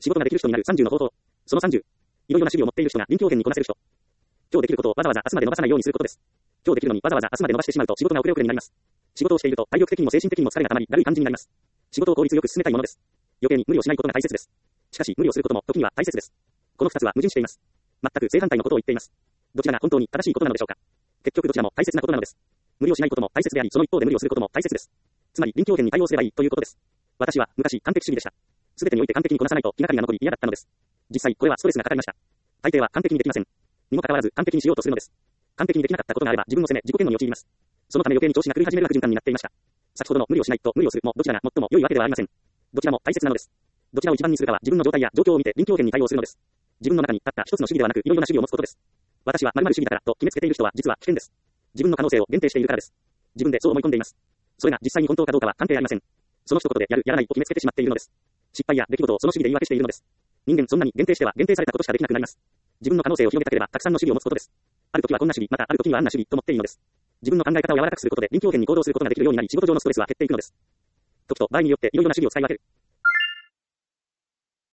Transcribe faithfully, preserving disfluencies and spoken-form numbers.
仕事ができる人になるさんじゅうの方法。そのさんじゅう。いろいろな趣味を持っている人が臨機応変にこなせる人。今日できることをわざわざ明日まで伸ばさないようにすることです。今日できるのにわざわざ明日まで伸ばしてしまうと仕事が遅れ遅れになります。仕事をしていると体力的にも精神的にも疲れが溜まり、だるい感じになります。仕事を効率よく進めたいものです。余計に無理をしないことが大切です。しかし、無理をすることも時には大切です。この二つは矛盾しています。全く正反対のことを言っています。どちらが本当に正しいことなのでしょうか。結局どちらも大切なことなのです。無理をしないことも大切であり、その一方で無理をすることも大切です。つまり臨機応変に対応すればいいということです。私は昔完璧主義でした。すべてにおいて完璧にこなさないと気がかりが残り嫌だったのです。実際これはストレスがかかりました。大抵は完璧にできません。にもかかわらず完璧にしようとするのです。完璧にできなかったことがあれば自分を責め自己嫌悪に陥ります。そのため余計に調子が狂い始める悪循環になっていました。先ほどの無理をしないと無理をするもどちらが最も良いわけではありません。どちらも大切なのです。どちらを一番にするかは自分の状態や状況を見て臨機応変に対応するのです。自分の中にたった一つの主義ではなくいろいろな主義を持つことです。私は〇〇主義だからと決めつけている人は実は危険です。自分の可能性を限定しているからです。自分でそう思い込んでいます。それが実際に本当かどうかは関係ありません。その一言でやるやらないを決めつけてしまっているのです。失敗や出来事をその主義で言い訳しているのです。人間そんなに限定しては限定されたことしかできなくなります。自分の可能性を広げたければたくさんの主義を持つことです。ある時はこんな主義、またある時にはあんな主義と持っているのです。自分の考え方を柔らかくすることで臨機応変に行動することができるようになり仕事上のストレスは減っていくのです。時と場合によっていろいろな主義を使い分ける。